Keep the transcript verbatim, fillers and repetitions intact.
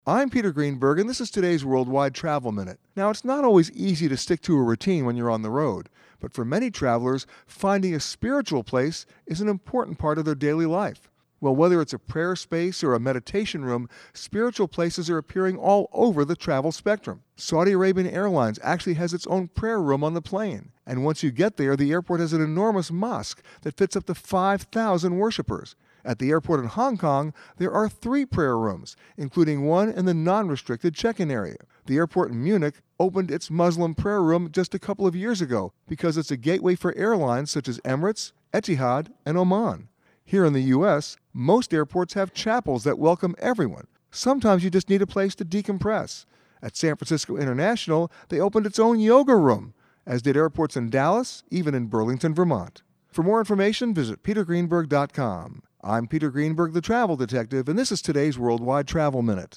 I'm Peter Greenberg, and this is today's Worldwide Travel Minute. Now, it's not always easy to stick to a routine when you're on the road, but for many travelers, finding a spiritual place is an important part of their daily life. Well, whether it's a prayer space or a meditation room, spiritual places are appearing all over the travel spectrum. Saudi Arabian Airlines actually has its own prayer room on the plane. And once you get there, the airport has an enormous mosque that fits up to five thousand worshipers. At the airport in Hong Kong, there are three prayer rooms, including one in the non-restricted check-in area. The airport in Munich opened its Muslim prayer room just a couple of years ago because it's a gateway for airlines such as Emirates, Etihad, and Oman. Here in the U S, most airports have chapels that welcome everyone. Sometimes you just need a place to decompress. At San Francisco International, they opened its own yoga room, as did airports in Dallas, even in Burlington, Vermont. For more information, visit peter greenberg dot com. I'm Peter Greenberg, the Travel Detective, and this is today's Worldwide Travel Minute.